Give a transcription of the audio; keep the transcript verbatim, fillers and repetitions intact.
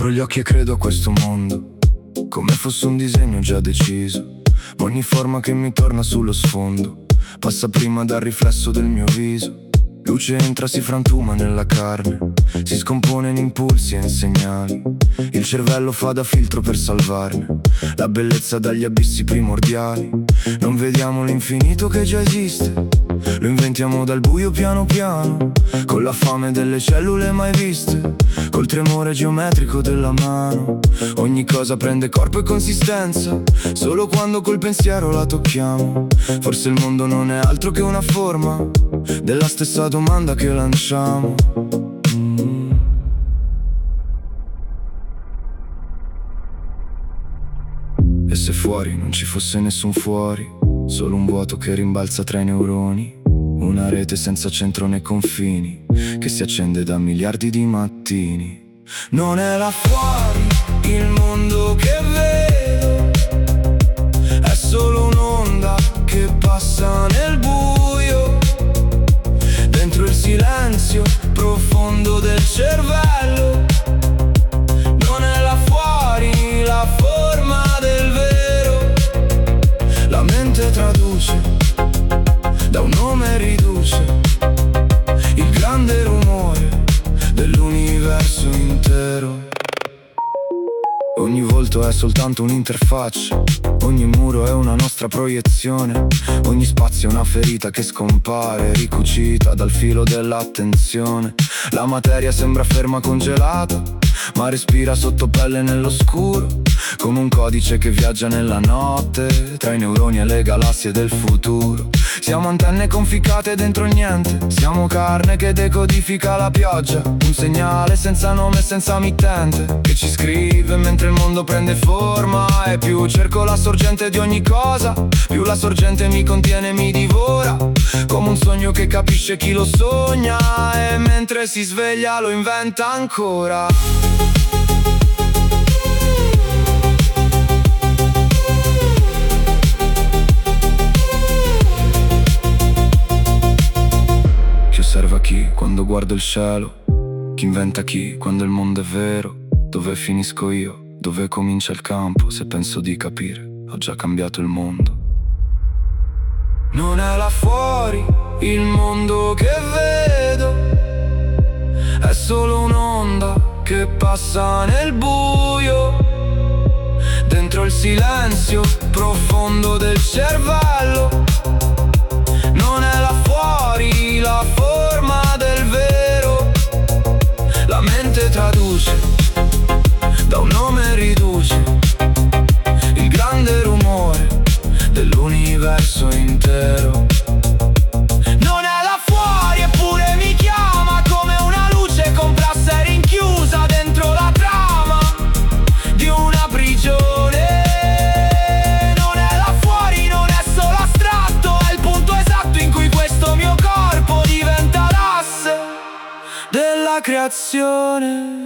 Apro gli occhi e credo a questo mondo come fosse un disegno già deciso. Ogni forma che mi torna sullo sfondo passa prima dal riflesso del mio viso. Luce entra, si frantuma nella carne, si scompone in impulsi e in segnali. Il cervello fa da filtro per salvarne la bellezza dagli abissi primordiali. Non vediamo l'infinito che già esiste, lo inventiamo dal buio piano piano, con la fame delle cellule mai viste, col tremore geometrico della mano. Ogni cosa prende corpo e consistenza solo quando col pensiero la tocchiamo. Forse il mondo non è altro che una forma della stessa domanda che lanciamo. mm. E se fuori non ci fosse nessun fuori, solo un vuoto che rimbalza tra i neuroni, una rete senza centro né confini, che si accende da miliardi di mattini. Non è là fuori il mondo che vedo, è solo un'onda che passa nel buio, dentro il silenzio profondo del cervello. Non è là fuori la forma del vero, la mente traduce, da un nome riduce il grande rumore dell'universo intero. Ogni volto è soltanto un'interfaccia, ogni muro è una nostra proiezione, ogni spazio è una ferita che scompare, ricucita dal filo dell'attenzione. La materia sembra ferma congelata, ma respira sotto pelle nell'oscuro, come un codice che viaggia nella notte, tra i neuroni e le galassie del futuro. Siamo antenne conficcate dentro il niente, siamo carne che decodifica la pioggia, un segnale senza nome e senza mittente, che ci scrive mentre il mondo prende forma. E più cerco la sorgente di ogni cosa, più la sorgente mi contiene e mi divora, come un sogno che capisce chi lo sogna e mentre si sveglia lo inventa ancora. Chi osserva chi quando guardo il cielo, chi inventa chi quando il mondo è vero. Dove finisco io? Dove comincia il campo? Se penso di capire, ho già cambiato il mondo. Non è là fuori il mondo che vedo, è solo un'onda che passa nel buio, dentro il silenzio profondo del cervello. Non è là fuori la forma del vero, la mente traduce, da un nome riduce il grande rumore dell'universo intero. Non è là fuori eppure mi chiama, come una luce complessa e rinchiusa dentro la trama di una prigione. Non è là fuori, non è solo astratto, è il punto esatto in cui questo mio corpo diventa l'asse della creazione.